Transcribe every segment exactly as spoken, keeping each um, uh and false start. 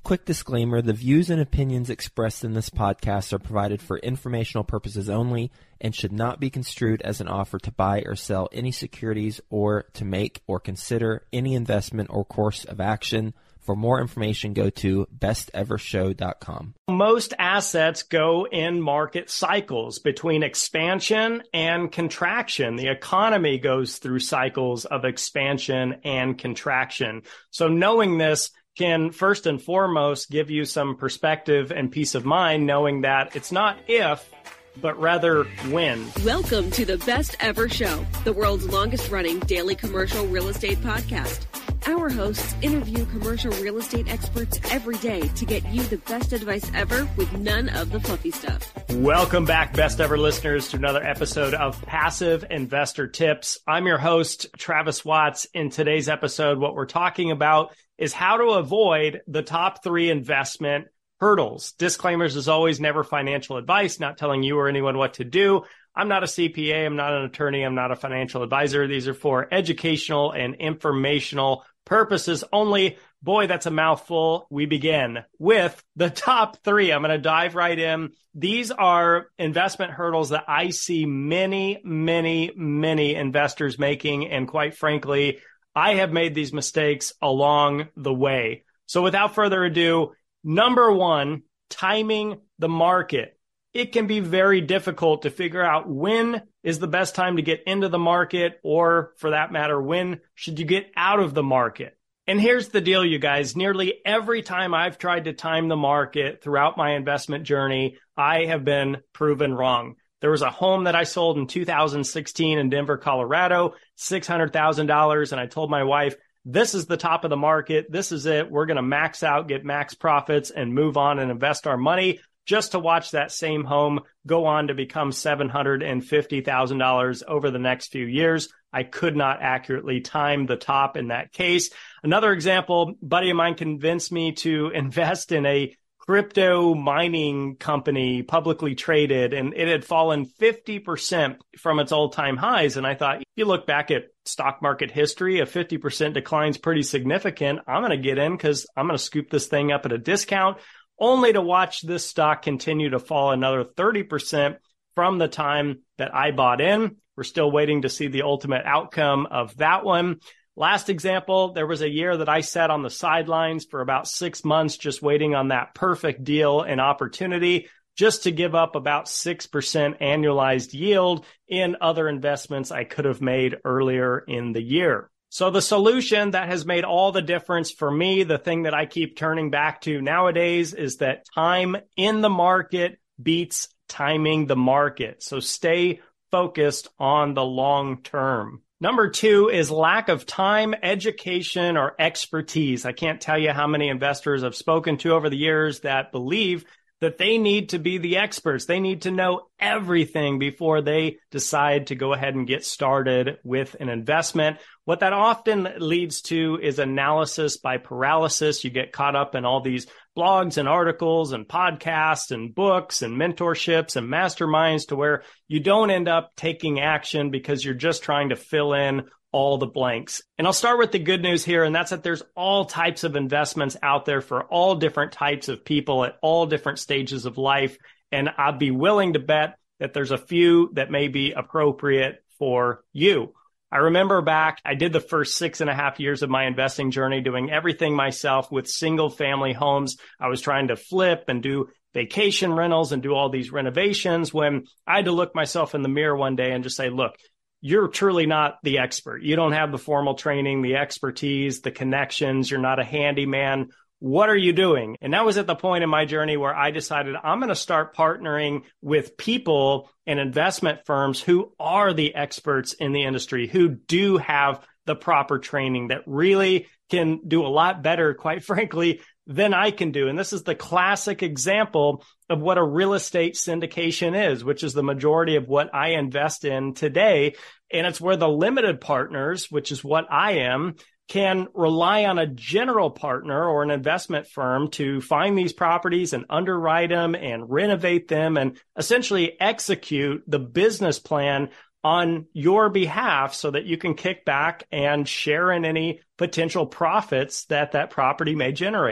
quick disclaimer, the views and opinions expressed in this podcast are provided for informational purposes only and should not be construed as an offer to buy or sell any securities or to make or consider any investment or course of action. For more information, go to best ever show dot com. Most assets go in market cycles between expansion and contraction. The economy goes through cycles of expansion and contraction. So knowing this can first and foremost give you some perspective and peace of mind, knowing that it's not if, but rather when. Welcome to the Best Ever Show, the world's longest running daily commercial real estate podcast. Our hosts interview commercial real estate experts every day to get you the best advice ever with none of the fluffy stuff. Welcome back, Best Ever listeners, to another episode of Passive Investor Tips. I'm your host, Travis Watts. In today's episode, what we're talking about is how to avoid the top three investment hurdles. Disclaimers, as always, never financial advice, not telling you or anyone what to do. I'm not a C P A. I'm not an attorney. I'm not a financial advisor. These are for educational and informational purposes only. Boy, that's a mouthful. We begin with the top three. I'm going to dive right in. These are investment hurdles that I see many, many, many investors making. And quite frankly, I have made these mistakes along the way. So without further ado, number one, timing the market. It can be very difficult to figure out when is the best time to get into the market, or for that matter, when should you get out of the market? And here's the deal, you guys. Nearly every time I've tried to time the market throughout my investment journey, I have been proven wrong. There was a home that I sold in two thousand sixteen in Denver, Colorado, six hundred thousand dollars. And I told my wife, this is the top of the market. This is it. We're going to max out, get max profits, and move on and invest our money, just to watch that same home go on to become seven hundred fifty thousand dollars over the next few years. I could not accurately time the top in that case. Another example, a buddy of mine convinced me to invest in a crypto mining company, publicly traded, and it had fallen fifty percent from its all-time highs. And I thought, if you look back at stock market history, a fifty percent decline is pretty significant. I'm going to get in because I'm going to scoop this thing up at a discount, only to watch this stock continue to fall another thirty percent from the time that I bought in. We're still waiting to see the ultimate outcome of that one. Last example, there was a year that I sat on the sidelines for about six months, just waiting on that perfect deal and opportunity, just to give up about six percent annualized yield in other investments I could have made earlier in the year. So the solution that has made all the difference for me, the thing that I keep turning back to nowadays, is that time in the market beats timing the market. So stay focused on the long term. Number two is lack of time, education, or expertise. I can't tell you how many investors I've spoken to over the years that believe that they need to be the experts. They need to know everything before they decide to go ahead and get started with an investment. What that often leads to is analysis by paralysis. You get caught up in all these blogs and articles and podcasts and books and mentorships and masterminds to where you don't end up taking action because you're just trying to fill in all the blanks. And I'll start with the good news here, and that's that there's all types of investments out there for all different types of people at all different stages of life. And I'd be willing to bet that there's a few that may be appropriate for you. I remember back, I did the first six and a half years of my investing journey doing everything myself with single family homes. I was trying to flip and do vacation rentals and do all these renovations when I had to look myself in the mirror one day and just say, look, you're truly not the expert. You don't have the formal training, the expertise, the connections. You're not a handyman. What are you doing? And that was at the point in my journey where I decided I'm going to start partnering with people and investment firms who are the experts in the industry, who do have the proper training, that really can do a lot better, quite frankly, than I can do. And this is the classic example of what a real estate syndication is, which is the majority of what I invest in today. And it's where the limited partners, which is what I am, can rely on a general partner or an investment firm to find these properties and underwrite them and renovate them and essentially execute the business plan on your behalf so that you can kick back and share in any potential profits that that property may generate.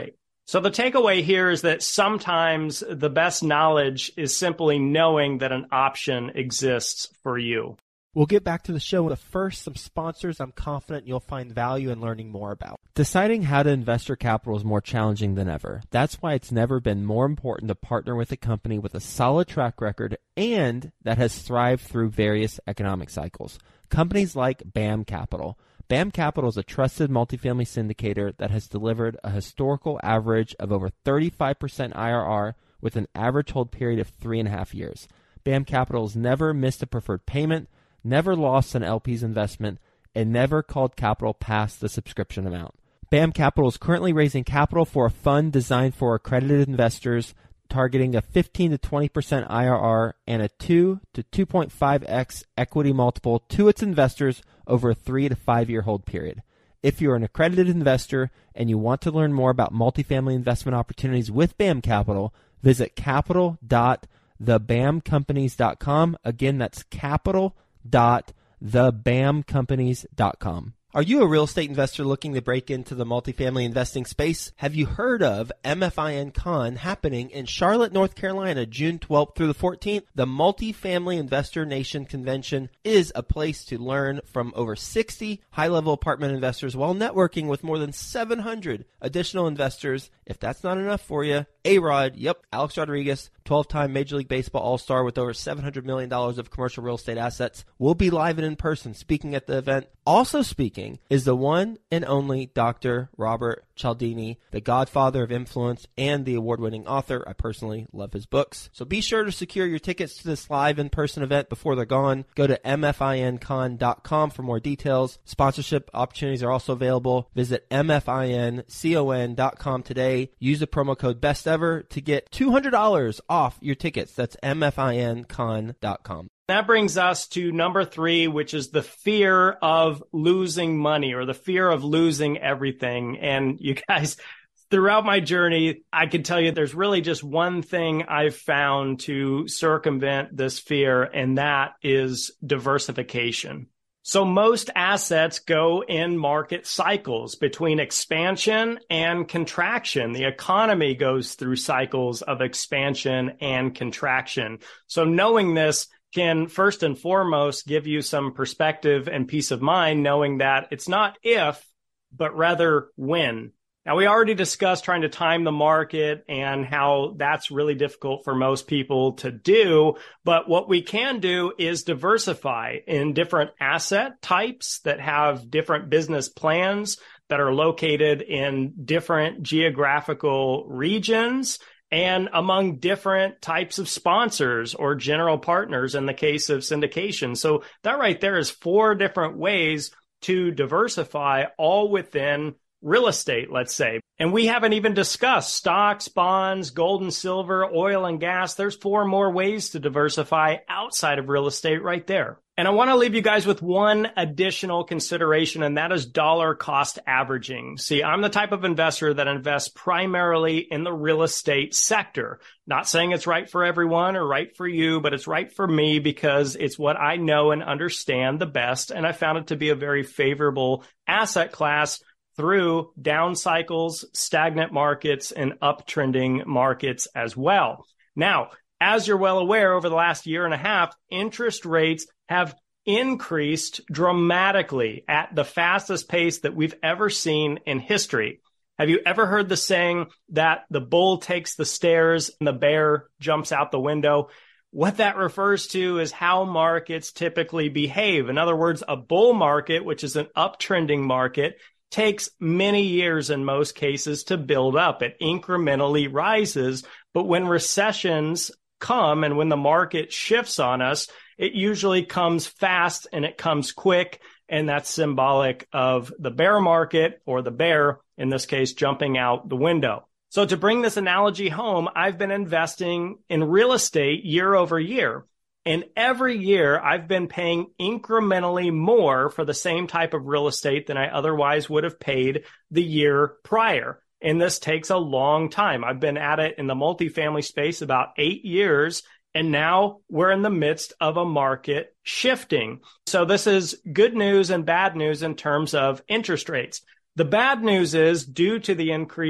So the takeaway here is that sometimes the best knowledge is simply knowing that an option exists for you. We'll get back to the show, but first, some sponsors I'm confident you'll find value in learning more about. Deciding how to invest your capital is more challenging than ever. That's why it's never been more important to partner with a company with a solid track record and that has thrived through various economic cycles. Companies like BAM Capital. BAM Capital is a trusted multifamily syndicator that has delivered a historical average of over thirty-five percent I R R with an average hold period of three and a half years. BAM Capital has never missed a preferred payment, never lost an L P's investment, and never called capital past the subscription amount. BAM Capital is currently raising capital for a fund designed for accredited investors, targeting a fifteen to twenty percent I R R and a two to two point five x equity multiple to its investors over a three to five year hold period. If you're an accredited investor and you want to learn more about multifamily investment opportunities with BAM Capital, visit capital dot the bam companies dot com. Again, that's capital dot the bam companies dot com. Are you a real estate investor looking to break into the multifamily investing space? Have you heard of M F I N Con happening in Charlotte, North Carolina, June twelfth through the fourteenth? The Multifamily Investor Nation Convention is a place to learn from over sixty high-level apartment investors while networking with more than seven hundred additional investors. If that's not enough for you, A-Rod, yep, Alex Rodriguez, twelve-time Major League Baseball All-Star with over seven hundred million dollars of commercial real estate assets, will be live and in person speaking at the event. Also speaking is the one and only Doctor Robert Cialdini, the godfather of influence and the award-winning author. I personally love his books. So be sure to secure your tickets to this live in-person event before they're gone. Go to M F I N con dot com for more details. Sponsorship opportunities are also available. Visit M F I N con dot com today. Use the promo code BESTEVER to get two hundred dollars off your tickets. That's M F I N con dot com. That brings us to number three, which is the fear of losing money or the fear of losing everything. And you guys, throughout my journey, I can tell you there's really just one thing I've found to circumvent this fear, and that is diversification. So most assets go in market cycles between expansion and contraction. The economy goes through cycles of expansion and contraction. So knowing this can first and foremost give you some perspective and peace of mind, knowing that it's not if, but rather when. Now, we already discussed trying to time the market and how that's really difficult for most people to do. But what we can do is diversify in different asset types that have different business plans that are located in different geographical regions and among different types of sponsors or general partners in the case of syndication. So that right there is four different ways to diversify, all within real estate, let's say. And we haven't even discussed stocks, bonds, gold and silver, oil and gas. There's four more ways to diversify outside of real estate right there. And I want to leave you guys with one additional consideration, and that is dollar cost averaging. See, I'm the type of investor that invests primarily in the real estate sector. Not saying it's right for everyone or right for you, but it's right for me because it's what I know and understand the best. And I found it to be a very favorable asset class through down cycles, stagnant markets, and uptrending markets as well. Now, as you're well aware, over the last year and a half, interest rates have increased dramatically at the fastest pace that we've ever seen in history. Have you ever heard the saying that the bull takes the stairs and the bear jumps out the window? What that refers to is how markets typically behave. In other words, a bull market, which is an uptrending market, takes many years in most cases to build up. It incrementally rises. But when recessions come and when the market shifts on us, it usually comes fast and it comes quick. And that's symbolic of the bear market, or the bear, in this case, jumping out the window. So to bring this analogy home, I've been investing in real estate year over year. And every year I've been paying incrementally more for the same type of real estate than I otherwise would have paid the year prior. And this takes a long time. I've been at it in the multifamily space about eight years, and now we're in the midst of a market shifting. So this is good news and bad news in terms of interest rates. The bad news is, due to the increase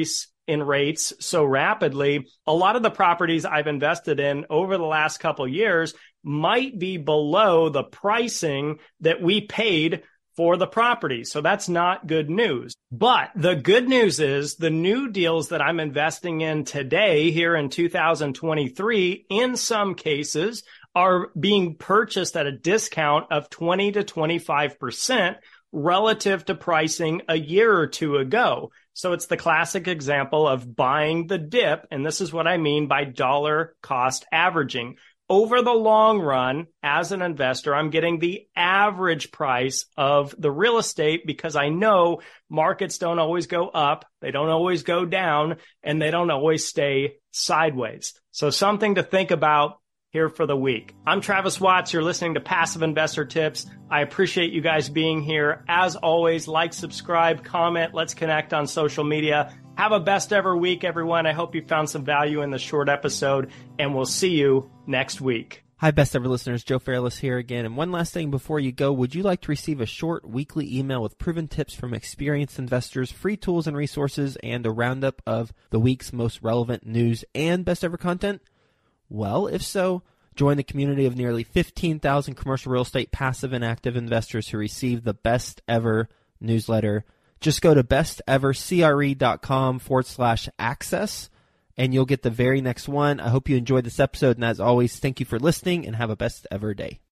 in rates so rapidly, a lot of the properties I've invested in over the last couple of years might be below the pricing that we paid for the property. So that's not good news. But the good news is the new deals that I'm investing in today here in two thousand twenty-three, in some cases, are being purchased at a discount of twenty to twenty-five percent relative to pricing a year or two ago. So it's the classic example of buying the dip. And this is what I mean by dollar cost averaging. Over the long run, as an investor, I'm getting the average price of the real estate because I know markets don't always go up, they don't always go down, and they don't always stay sideways. So something to think about here for the week. I'm Travis Watts. You're listening to Passive Investor Tips. I appreciate you guys being here. As always, like, subscribe, comment. Let's connect on social media. Have a best ever week, everyone. I hope you found some value in the short episode, and we'll see you next week. Hi, best ever listeners. Joe Fairless here again. And one last thing before you go, would you like to receive a short weekly email with proven tips from experienced investors, free tools and resources, and a roundup of the week's most relevant news and best ever content? Well, if so, join the community of nearly fifteen thousand commercial real estate passive and active investors who receive the best ever newsletter. Just go to bestevercre.com forward slash access, and you'll get the very next one. I hope you enjoyed this episode, and as always, thank you for listening, and have a best ever day.